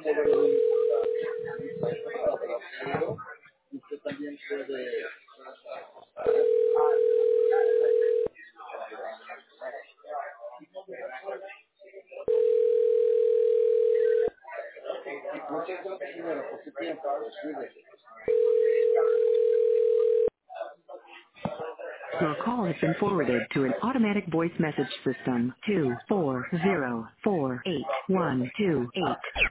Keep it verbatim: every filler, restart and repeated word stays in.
Your call has been forwarded to an automatic voice message system. two four zero four eight one two eight.